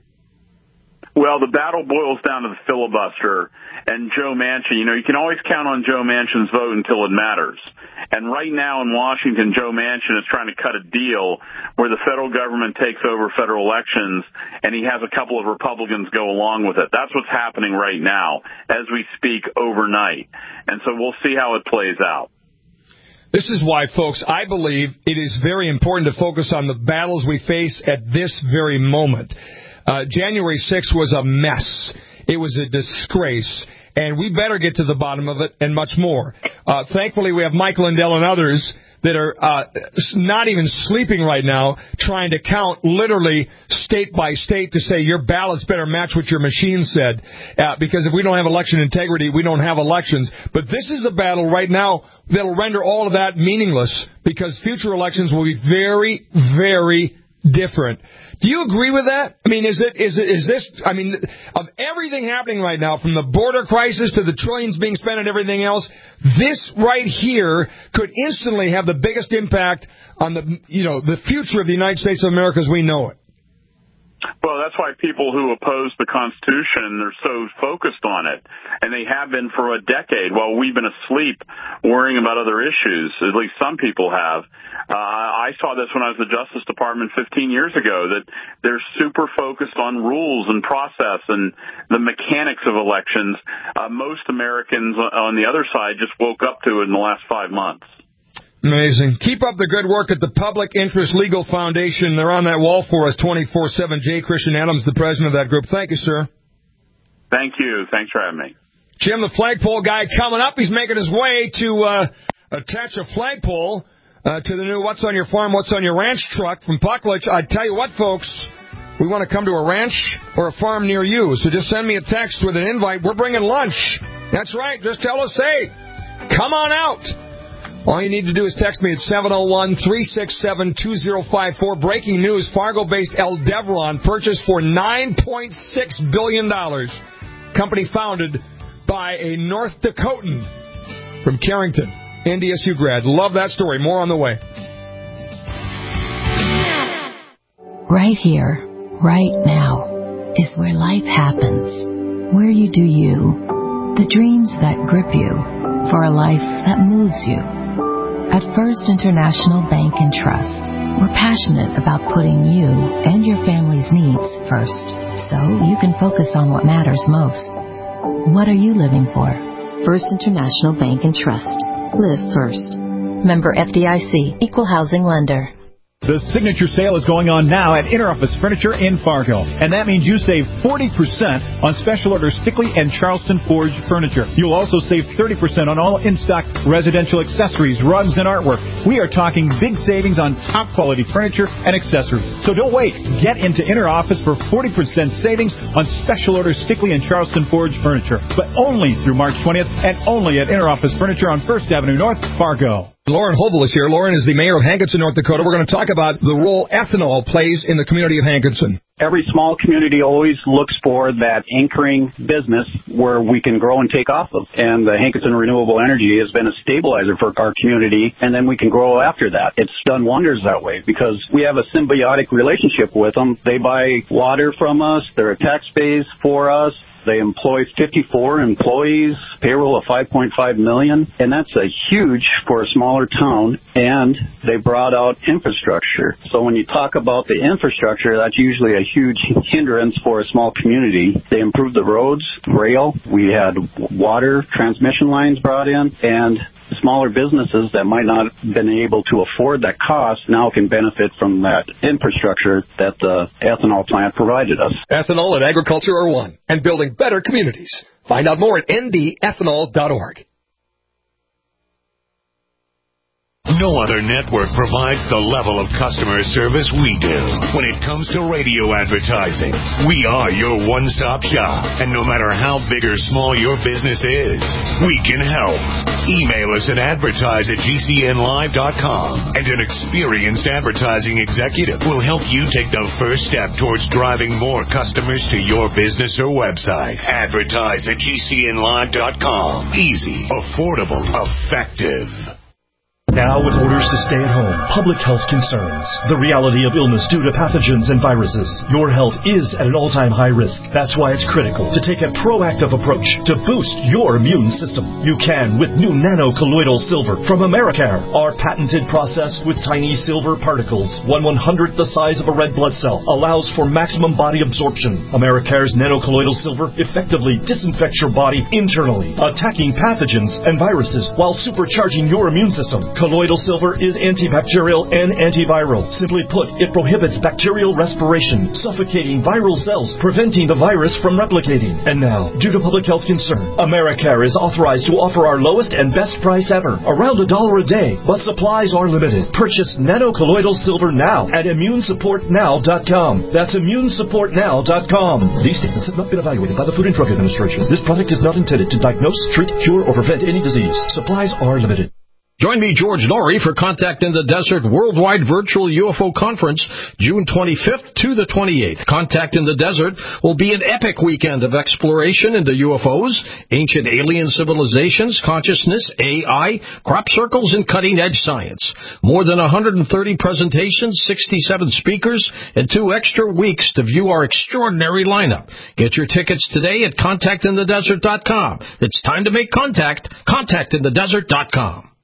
Well, the battle boils down to the filibuster and Joe Manchin. You know, you can always count on Joe Manchin's vote until it matters. And right now in Washington, Joe Manchin is trying to cut a deal where the federal government takes over federal elections, and he has a couple of Republicans go along with it. That's what's happening right now as we speak overnight. And so we'll see how it plays out. This is why, folks, I believe it is very important to focus on the battles we face at this very moment. Uh, January sixth was a mess. It was a disgrace. And we better get to the bottom of it and much more. Uh, thankfully, we have Mike Lindell and others that are uh, not even sleeping right now, trying to count literally state by state to say your ballots better match what your machine said. Uh, because if we don't have election integrity, we don't have elections. But this is a battle right now that'll render all of that meaningless, because future elections will be very, very different. Do you agree with that? I mean, is it, is it, is this, I mean, of everything happening right now, from the border crisis to the trillions being spent and everything else, this right here could instantly have the biggest impact on the, you know, the future of the United States of America as we know it. Well, that's why people who oppose the Constitution are so focused on it, and they have been for a decade while we've been asleep worrying about other issues. At least some people have. Uh, I saw this when I was at the Justice Department fifteen years ago, that they're super focused on rules and process and the mechanics of elections. Uh, most Americans on the other side just woke up to it in the last five months. Amazing. Keep up the good work at the Public Interest Legal Foundation. They're on that wall for us twenty-four seven. J. Christian Adams, the president of that group. Thank you, sir. Thank you. Thanks for having me. Jim, the flagpole guy, coming up. He's making his way to uh, attach a flagpole uh, to the new What's on Your Farm, What's on Your Ranch truck from Pucklich. I tell you what, folks, we want to come to a ranch or a farm near you. So just send me a text with an invite. We're bringing lunch. That's right. Just tell us, hey, come on out. All you need to do is text me at seven oh one, three six seven, two oh five four. Breaking news, Fargo-based Eldevron purchased for nine point six billion dollars. Company founded by a North Dakotan from Carrington, N D S U grad. Love that story. More on the way. Right here, right now, is where life happens. Where you do you. The dreams that grip you for a life that moves you. At First International Bank and Trust, we're passionate about putting you and your family's needs first, so you can focus on what matters most. What are you living for? First International Bank and Trust. Live first. Member F D I C, Equal Housing Lender. The signature sale is going on now at Interoffice Furniture in Fargo, and that means you save forty percent on special order Stickley and Charleston Forge furniture. You'll also save thirty percent on all in-stock residential accessories, rugs, and artwork. We are talking big savings on top-quality furniture and accessories. So don't wait. Get into Interoffice for forty percent savings on special order Stickley and Charleston Forge furniture, but only through March twentieth and only at Interoffice Furniture on First Avenue North, Fargo. Lauren Hovel is here. Lauren is the mayor of Hankinson, North Dakota. We're going to talk about the role ethanol plays in the community of Hankinson. Every small community always looks for that anchoring business where we can grow and take off of. And the Hankinson Renewable Energy has been a stabilizer for our community, and then we can grow after that. It's done wonders that way because we have a symbiotic relationship with them. They buy water from us. They're a tax base for us. They employ fifty-four employees, payroll of five point five million, and that's a huge for a smaller town, and they brought out infrastructure. So when you talk about the infrastructure, that's usually a huge hindrance for a small community. They improved the roads, rail, we had water transmission lines brought in, and smaller businesses that might not have been able to afford that cost now can benefit from that infrastructure that the ethanol plant provided us. Ethanol and agriculture are one, and building better communities. Find out more at N D ethanol dot org. No other network provides the level of customer service we do. When it comes to radio advertising, we are your one-stop shop. And no matter how big or small your business is, we can help. Email us at advertise at G C N live dot com, and an experienced advertising executive will help you take the first step towards driving more customers to your business or website. Advertise at G C N live dot com. Easy, affordable, effective. Now with orders to stay at home, public health concerns, the reality of illness due to pathogens and viruses, your health is at an all-time high risk. That's why it's critical to take a proactive approach to boost your immune system. You can with new nano-colloidal silver from Americare. Our patented process with tiny silver particles, one one-hundredth the size of a red blood cell, allows for maximum body absorption. Americare's nano-colloidal silver effectively disinfects your body internally, attacking pathogens and viruses while supercharging your immune system. Colloidal silver is antibacterial and antiviral. Simply put, it prohibits bacterial respiration, suffocating viral cells, preventing the virus from replicating. And now, due to public health concern, Americare is authorized to offer our lowest and best price ever, around a dollar a day, but supplies are limited. Purchase nano-colloidal silver now at immune support now dot com. That's immune support now dot com. These statements have not been evaluated by the Food and Drug Administration. This product is not intended to diagnose, treat, cure, or prevent any disease. Supplies are limited. Join me, George Norrie, for Contact in the Desert Worldwide Virtual U F O Conference, June twenty-fifth to the twenty-eighth. Contact in the Desert will be an epic weekend of exploration into U F Os, ancient alien civilizations, consciousness, A I, crop circles, and cutting-edge science. More than one hundred thirty presentations, sixty-seven speakers, and two extra weeks to view our extraordinary lineup. Get your tickets today at contact in the desert dot com. It's time to make contact. contact in the desert dot com.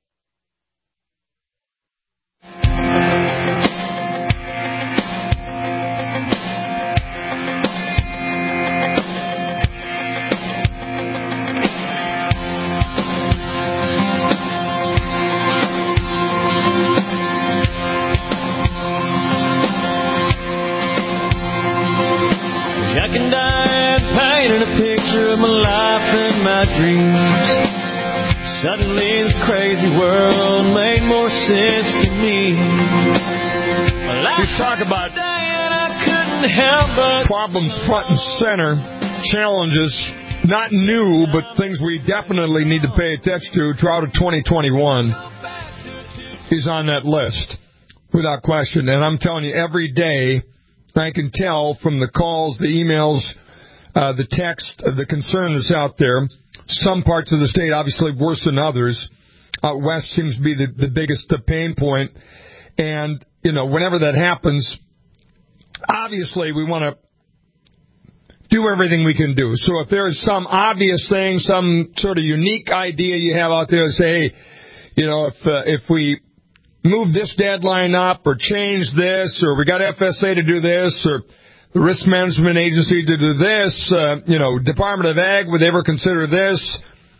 I can die painting a picture of my life and my dreams. Suddenly this crazy world made more sense to me. We talk about problems front and center, challenges, not new, but things we definitely need to pay attention to throughout twenty twenty-one is on that list, without question. And I'm telling you, every day, I can tell from the calls, the emails, uh, the text, uh, the concern that's out there. Some parts of the state obviously worse than others. Out west seems to be the, the biggest pain point. And, you know, whenever that happens, obviously we want to do everything we can do. So if there is some obvious thing, some sort of unique idea you have out there to say, hey, you know, if uh, if we move this deadline up or change this, or we got F S A to do this, or the Risk Management Agency to do this, uh, you know, Department of Ag, would they ever consider this?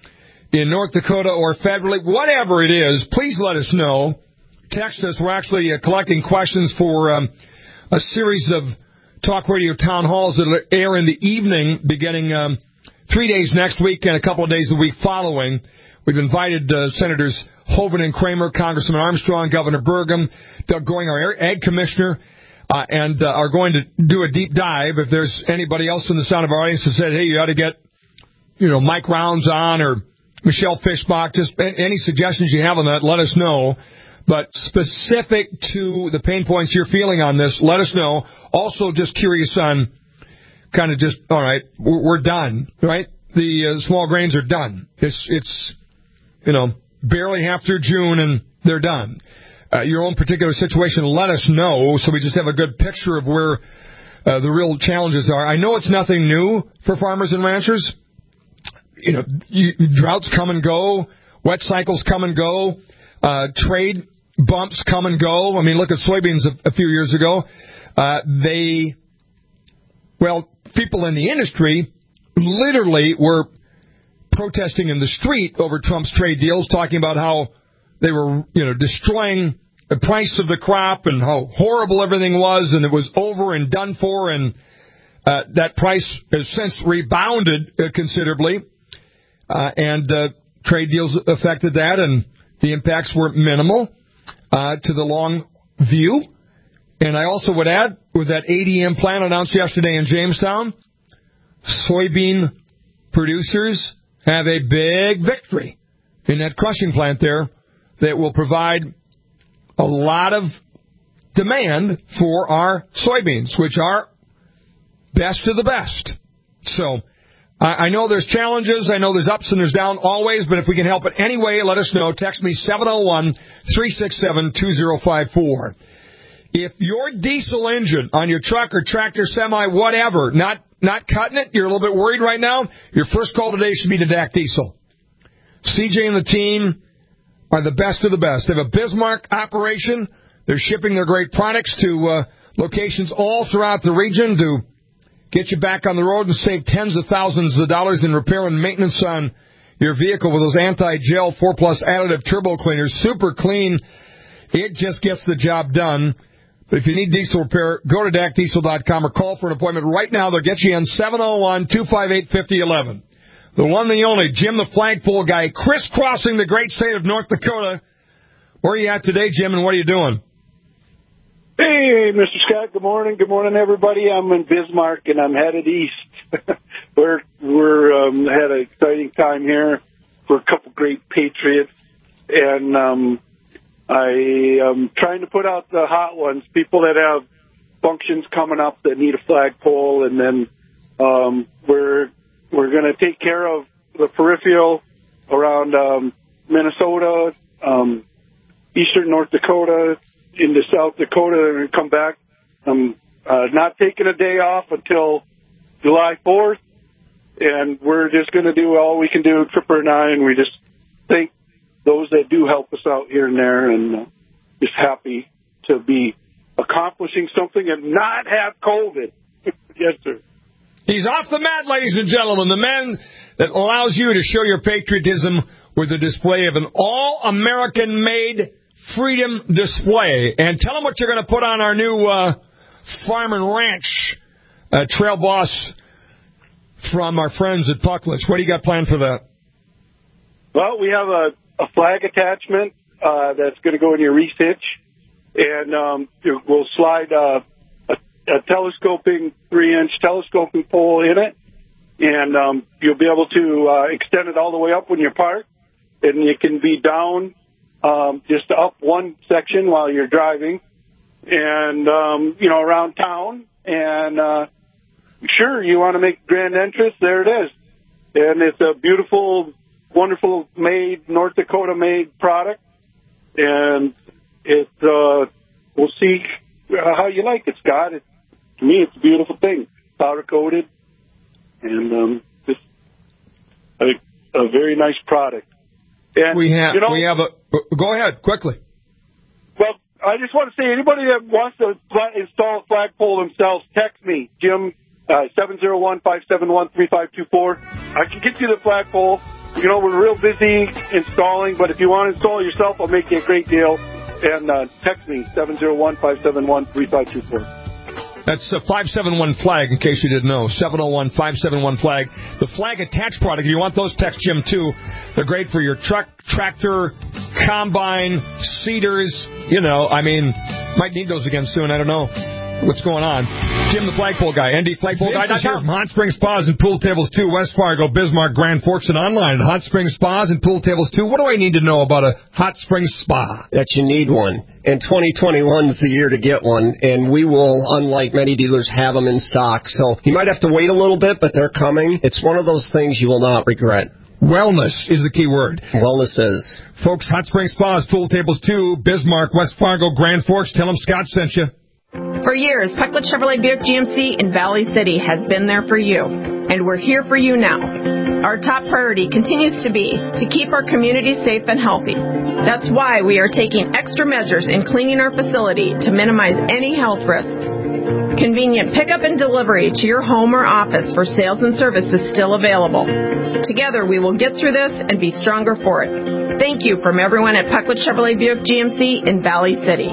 in North Dakota or federally, whatever it is, please let us know. Text us. We're actually uh, collecting questions for um, a series of talk radio town halls that will air in the evening beginning um, three days next week and a couple of days the week following. We've invited uh, Senators Hoeven and Kramer, Congressman Armstrong, Governor Burgum, Doug Goring, our Ag Commissioner, uh, and uh, are going to do a deep dive. If there's anybody else in the sound of our audience that said, hey, you ought to get, you know, Mike Rounds on or Michelle Fishbach, just any suggestions you have on that, let us know. But specific to the pain points you're feeling on this, let us know. Also, just curious on kind of just, all right, we're, we're done, right? The uh, small grains are done. It's, it's, you know, barely half through June and they're done. Uh, your own particular situation, let us know so we just have a good picture of where uh, the real challenges are. I know it's nothing new for farmers and ranchers. You know, you, droughts come and go, wet cycles come and go, uh, trade bumps come and go. I mean, look at soybeans a, a few years ago. Uh, they, well, people in the industry literally were protesting in the street over Trump's trade deals, talking about how they were, you know, destroying the price of the crop and how horrible everything was, and it was over and done for, and uh, that price has since rebounded uh, considerably, uh, and uh, trade deals affected that, and the impacts were minimal uh, to the long view. And I also would add, with that A D M plan announced yesterday in Jamestown, soybean producers have a big victory in that crushing plant there that will provide a lot of demand for our soybeans, which are best of the best. So I, I know there's challenges. I know there's ups and there's downs always, but if we can help it anyway, let us know. Text me seven oh one, three six seven, two oh five four. If your diesel engine on your truck or tractor, semi, whatever, not not cutting it, you're a little bit worried right now, your first call today should be to D A C Diesel. C J and the team are the best of the best. They have a Bismarck operation. They're shipping their great products to uh, locations all throughout the region to get you back on the road and save tens of thousands of dollars in repair and maintenance on your vehicle with those anti-gel four plus additive turbo cleaners. Super clean. It just gets the job done. But if you need diesel repair, go to D A C diesel dot com or call for an appointment right now. They'll get you in seven oh one, two five eight, five oh one one. The one, the only, Jim the flagpole guy, crisscrossing the great state of North Dakota. Where are you at today, Jim, and what are you doing? Hey, Mister Scott, good morning. Good morning, everybody. I'm in Bismarck, and I'm headed east. we're we're um, had an exciting time here for a couple great patriots, and um I am trying to put out the hot ones, people that have functions coming up that need a flagpole, and then um, we're we're going to take care of the peripheral around um, Minnesota, um, eastern North Dakota, into South Dakota, and come back. I'm uh, not taking a day off until July fourth, and we're just going to do all we can do, Tripper and I, and we just think those that do help us out here and there, and uh, just happy to be accomplishing something and not have COVID. Yes, sir. He's off the mat, ladies and gentlemen. The man that allows you to show your patriotism with the display of an all-American-made freedom display. And tell them what you're going to put on our new uh, Farm and Ranch uh, Trail Boss from our friends at Puckless. What do you got planned for that? Well, we have a a flag attachment uh, that's going to go in your reese hitch, and um, we'll slide uh, a, a telescoping, three-inch telescoping pole in it, and um, you'll be able to uh, extend it all the way up when you park, and you can be down um, just up one section while you're driving, and, um, you know, around town, and uh, sure, you want to make grand entrance, there it is. And it's a beautiful, wonderful made, North Dakota made product, and it, uh, we'll see how you like it, Scott. It, to me, it's a beautiful thing, powder coated, and um, just a, a very nice product. And we have, you know, we have a. Go ahead quickly. Well, I just want to say, anybody that wants to fla- install a flagpole themselves, text me, Jim Uh, seven zero one, five seven one, three five two four. I can get you the flagpole. You know, we're real busy installing, but if you want to install it yourself, I'll make you a great deal. And uh, text me, seven zero one, five seven one, three five two four. That's a five seven one flag, in case you didn't know. seven oh one, five seven one flag. The flag attached product, if you want those, text Jim, too. They're great for your truck, tractor, combine, seeders. You know, I mean, might need those again soon. I don't know what's going on. Jim, the flagpole guy, N D flagpole guy dot com. Hot Springs Spas and Pool Tables two, West Fargo, Bismarck, Grand Forks, and online at Hot Springs Spas and Pool Tables two. What do I need to know about a Hot Springs Spa? That you need one. And twenty twenty-one is the year to get one, and we will, unlike many dealers, have them in stock. So you might have to wait a little bit, but they're coming. It's one of those things you will not regret. Wellness is the key word. Wellness is. Folks, Hot Springs Spas, Pool Tables two, Bismarck, West Fargo, Grand Forks. Tell them Scott sent you. For years, Pecklet Chevrolet Buick G M C in Valley City has been there for you, and we're here for you now. Our top priority continues to be to keep our community safe and healthy. That's why we are taking extra measures in cleaning our facility to minimize any health risks. Convenient pickup and delivery to your home or office for sales and service is still available. Together, we will get through this and be stronger for it. Thank you from everyone at Pecklet Chevrolet Buick G M C in Valley City.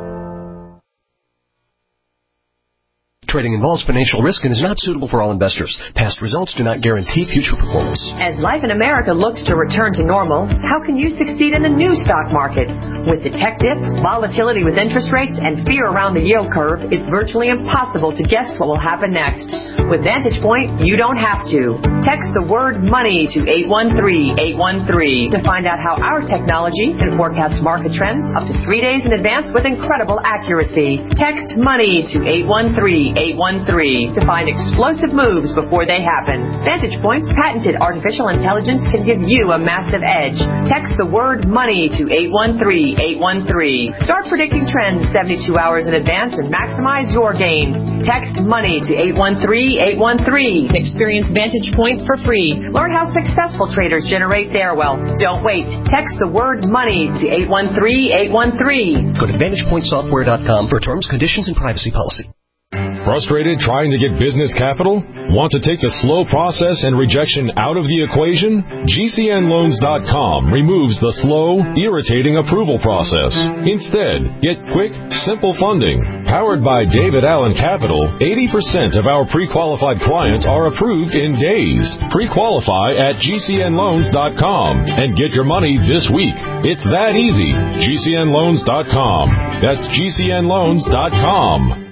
Trading involves financial risk and is not suitable for all investors. Past results do not guarantee future performance. As life in America looks to return to normal, how can you succeed in the new stock market? With the tech dip, volatility with interest rates, and fear around the yield curve, it's virtually impossible to guess what will happen next. With Vantage Point, you don't have to. Text the word money to eight one three, eight one three to find out how our technology can forecast market trends up to three days in advance with incredible accuracy. Text money to eight one three, eight one three to find explosive moves before they happen. Vantage Point's patented artificial intelligence can give you a massive edge. Text the word money to eight one three, eight one three. Start predicting trends seventy-two hours in advance and maximize your gains. Text money to eight one three, eight one three. Experience Vantage Point for free. Learn how successful traders generate their wealth. Don't wait. Text the word money to eight one three, eight one three. Go to vantage point software dot com for terms, conditions, and privacy policy. Frustrated trying to get business capital? Want to take the slow process and rejection out of the equation? G C N loans dot com removes the slow, irritating approval process. Instead, get quick, simple funding. Powered by David Allen Capital, eighty percent of our pre-qualified clients are approved in days. Pre-qualify at G C N loans dot com and get your money this week. It's that easy. G C N loans dot com. That's G C N loans dot com.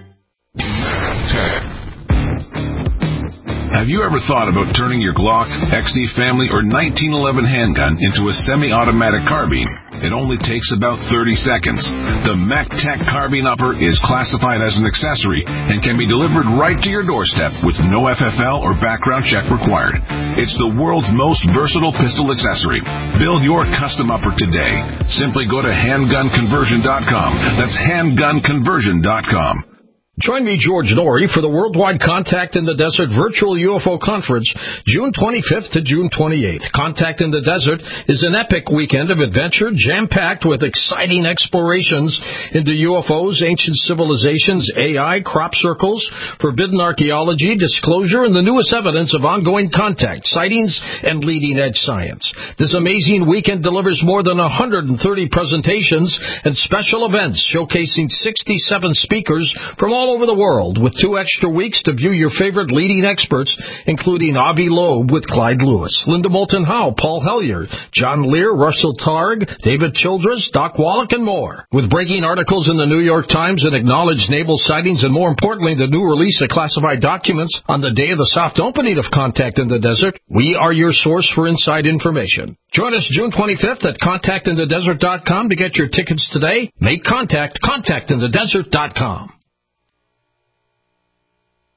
Have you ever thought about turning your Glock, X D Family, or nineteen eleven handgun into a semi-automatic carbine? It only takes about thirty seconds. The MacTac Carbine Upper is classified as an accessory and can be delivered right to your doorstep with no F F L or background check required. It's the world's most versatile pistol accessory. Build your custom upper today. Simply go to handgun conversion dot com. That's handgun conversion dot com. Join me, George Norrie, for the Worldwide Contact in the Desert Virtual U F O Conference, June twenty-fifth to June twenty-eighth. Contact in the Desert is an epic weekend of adventure, jam-packed with exciting explorations into U F Os, ancient civilizations, A I, crop circles, forbidden archaeology, disclosure, and the newest evidence of ongoing contact, sightings, and leading-edge science. This amazing weekend delivers more than one hundred thirty presentations and special events showcasing sixty-seven speakers from all over the world, with two extra weeks to view your favorite leading experts, including Avi Loeb with Clyde Lewis, Linda Moulton Howe, Paul Hellyer, John Lear, Russell Targ, David Childress, Doc Wallach, and more. With breaking articles in the New York Times and acknowledged naval sightings, and more importantly, the new release of classified documents on the day of the soft opening of Contact in the Desert, we are your source for inside information. Join us June twenty-fifth at contact in the desert dot com to get your tickets today. Make contact, contact in the desert dot com.